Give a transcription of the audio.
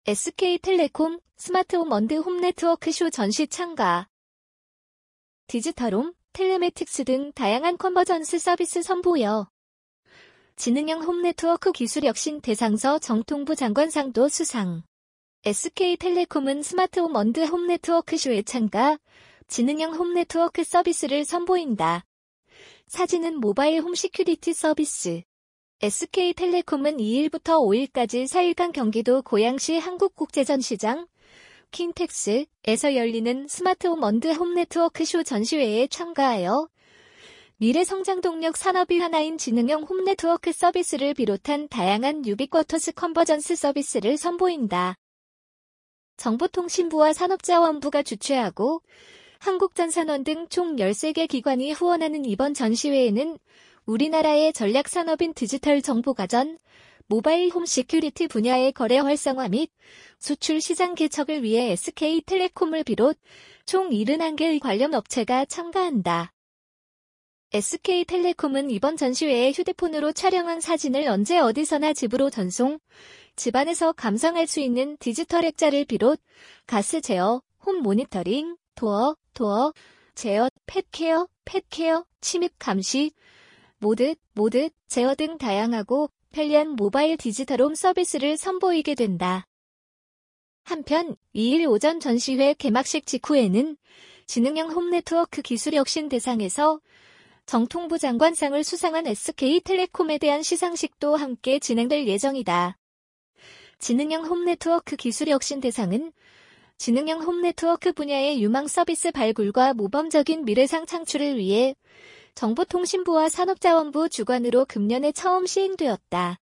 SK텔레콤 스마트홈 언드 홈네트워크 쇼 전시 참가. 디지털홈, 텔레매틱스 등 다양한 컨버전스 서비스 선보여. 지능형 홈네트워크 기술혁신 대상서 정통부 장관상도 수상. SK텔레콤은 스마트홈 언드 홈네트워크 쇼에 참가, 지능형 홈네트워크 서비스를 선보인다. 사진은 모바일 홈시큐리티 서비스. SK텔레콤은 2일부터 5일까지 4일간 경기도 고양시 한국국제전시장 킨텍스에서 열리는 스마트홈 언드 홈네트워크 쇼 전시회에 참가하여 미래성장동력 산업의 하나인 지능형 홈네트워크 서비스를 비롯한 다양한 유비쿼터스 컨버전스 서비스를 선보인다. 정보통신부와 산업자원부가 주최하고 한국전산원 등 총 13개 기관이 후원하는 이번 전시회에는 우리나라의 전략산업인 디지털 정보가전, 모바일 홈 시큐리티 분야의 거래 활성화 및 수출 시장 개척을 위해 SK텔레콤을 비롯 총 71개의 관련 업체가 참가한다. SK텔레콤은 이번 전시회에 휴대폰으로 촬영한 사진을 언제 어디서나 집으로 전송, 집안에서 감상할 수 있는 디지털 액자를 비롯 가스 제어, 홈 모니터링, 도어, 제어, 펫케어, 침입 감시, 모드, 제어 등 다양하고 편리한 모바일 디지털홈 서비스를 선보이게 된다. 한편 2일 오전 전시회 개막식 직후에는 지능형 홈네트워크 기술혁신 대상에서 정통부 장관상을 수상한 SK텔레콤에 대한 시상식도 함께 진행될 예정이다. 지능형 홈네트워크 기술혁신 대상은 지능형 홈네트워크 분야의 유망 서비스 발굴과 모범적인 미래상 창출을 위해 정보통신부와 산업자원부 주관으로 금년에 처음 시행되었다.